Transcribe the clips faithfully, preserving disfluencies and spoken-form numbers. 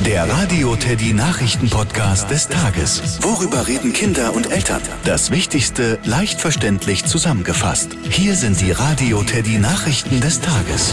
Der Radio Teddy Nachrichten-Podcast des Tages. Worüber reden Kinder und Eltern? Das Wichtigste leicht verständlich zusammengefasst. Hier sind die Radio Teddy Nachrichten des Tages.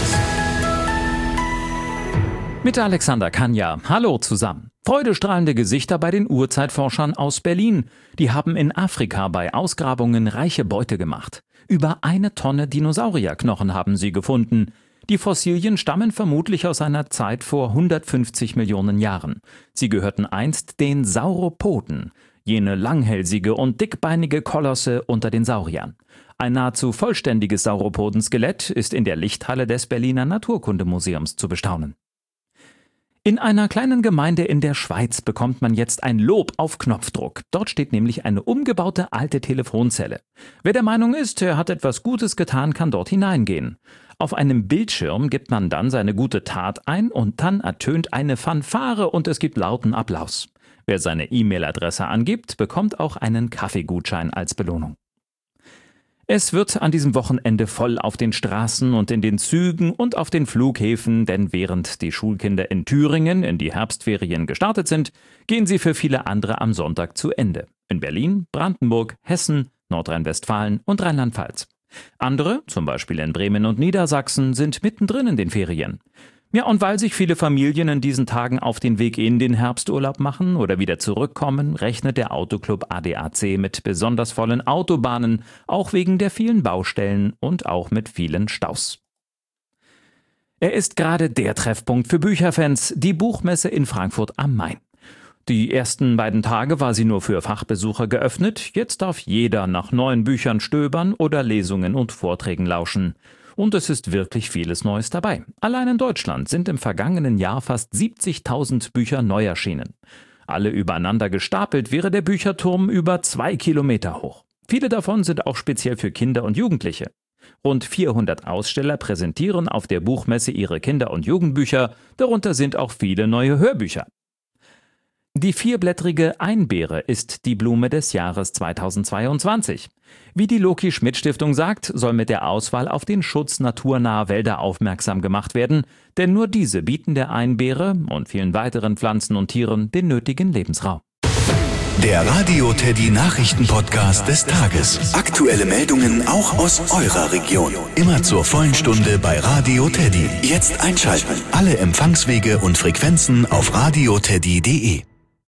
Mit Alexander Kanja. Hallo zusammen. Freudestrahlende Gesichter bei den Urzeitforschern aus Berlin. Die haben in Afrika bei Ausgrabungen reiche Beute gemacht. Über eine Tonne Dinosaurierknochen haben sie gefunden. Die Fossilien stammen vermutlich aus einer Zeit vor hundertfünfzig Millionen Jahren. Sie gehörten einst den Sauropoden, jene langhälsige und dickbeinige Kolosse unter den Sauriern. Ein nahezu vollständiges Sauropodenskelett ist in der Lichthalle des Berliner Naturkundemuseums zu bestaunen. In einer kleinen Gemeinde in der Schweiz bekommt man jetzt ein Lob auf Knopfdruck. Dort steht nämlich eine umgebaute alte Telefonzelle. Wer der Meinung ist, er hat etwas Gutes getan, kann dort hineingehen. Auf einem Bildschirm gibt man dann seine gute Tat ein und dann ertönt eine Fanfare und es gibt lauten Applaus. Wer seine E-Mail-Adresse angibt, bekommt auch einen Kaffeegutschein als Belohnung. Es wird an diesem Wochenende voll auf den Straßen und in den Zügen und auf den Flughäfen, denn während die Schulkinder in Thüringen in die Herbstferien gestartet sind, gehen sie für viele andere am Sonntag zu Ende. In Berlin, Brandenburg, Hessen, Nordrhein-Westfalen und Rheinland-Pfalz. Andere, zum Beispiel in Bremen und Niedersachsen, sind mittendrin in den Ferien. Ja, und weil sich viele Familien in diesen Tagen auf den Weg in den Herbsturlaub machen oder wieder zurückkommen, rechnet der Autoclub A D A C mit besonders vollen Autobahnen, auch wegen der vielen Baustellen und auch mit vielen Staus. Er ist gerade der Treffpunkt für Bücherfans, die Buchmesse in Frankfurt am Main. Die ersten beiden Tage war sie nur für Fachbesucher geöffnet, jetzt darf jeder nach neuen Büchern stöbern oder Lesungen und Vorträgen lauschen. Und es ist wirklich vieles Neues dabei. Allein in Deutschland sind im vergangenen Jahr fast siebzigtausend Bücher neu erschienen. Alle übereinander gestapelt wäre der Bücherturm über zwei Kilometer hoch. Viele davon sind auch speziell für Kinder und Jugendliche. Rund vierhundert Aussteller präsentieren auf der Buchmesse ihre Kinder- und Jugendbücher, darunter sind auch viele neue Hörbücher. Die vierblättrige Einbeere ist die Blume des Jahres zweitausendzweiundzwanzig. Wie die Loki-Schmidt-Stiftung sagt, soll mit der Auswahl auf den Schutz naturnaher Wälder aufmerksam gemacht werden, denn nur diese bieten der Einbeere und vielen weiteren Pflanzen und Tieren den nötigen Lebensraum. Der Radio Teddy Nachrichten-Podcast des Tages. Aktuelle Meldungen auch aus eurer Region. Immer zur vollen Stunde bei Radio Teddy. Jetzt einschalten. Alle Empfangswege und Frequenzen auf radioteddy punkt de.